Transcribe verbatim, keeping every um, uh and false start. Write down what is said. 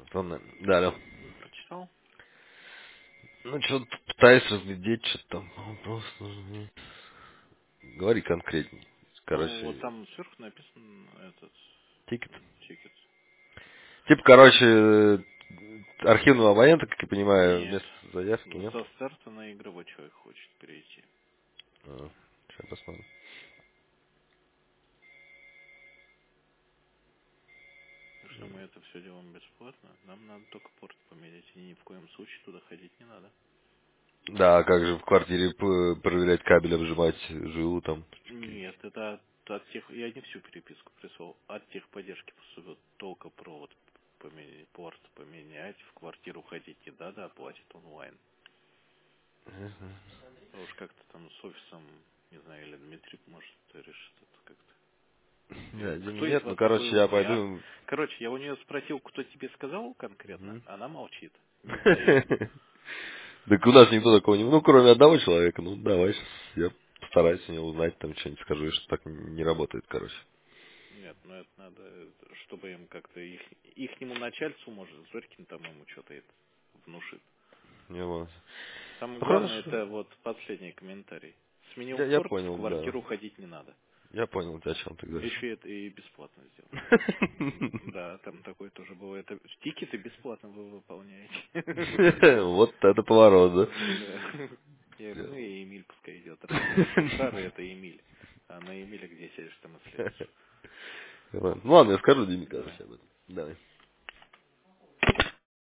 Ладно, да, алло. Прочитал? Ну, что пытаюсь разглядеть, что там. Вопрос нужен. Говори конкретней. Ну, вот Короче, там сверху написан этот тикет. м, тикет. Типа, короче, э, архивного абонента, как я понимаю, Нет. вместо заявки, нет? Со старта на игровой человек хочет перейти. А, сейчас посмотрим. Так что мы это все делаем бесплатно. Нам надо только порт поменять. И ни в коем случае туда ходить не надо. Да, а как же в квартире п- проверять кабель, обжимать жилу там? Нет, это от, от тех... Я не всю переписку прислал. От техподдержки поступил только провод поменять, порт поменять. В квартиру ходить не надо, оплатит онлайн. А уж как-то там с офисом, не знаю, или Дмитрий может решит это как-то. Да, Или денег кто из нет, ну, вас короче, такой я умный, а? пойду... Короче, я у нее спросил, кто тебе сказал конкретно, Мгм. она молчит, не сдает. Так у нас никто такого не... Ну, кроме одного человека, ну, давай, щас я постараюсь у него узнать, там что-нибудь скажу, что так не работает, короче. Нет, ну это надо, чтобы им как-то их, ихнему начальству, может, Зорькин там ему что-то это внушит. Не вот. Самое Ну, главное, хорошо. это вот последний комментарий. Сменил Я, я порт, в понял, да. квартиру ходить не надо. Я понял, о чем ты говоришь. Еще это и бесплатно сделал. Да, там такое тоже было. Это тикеты бесплатно вы выполняете. Вот это поворот, да? Да. Я говорю, ну и Эмиль пускай идет. Раз у них старый, это Эмиль. А на Эмиля где сядешь, там и следуешь. Ладно, ну ладно, я скажу Диме, Давай. короче, об этом. Давай.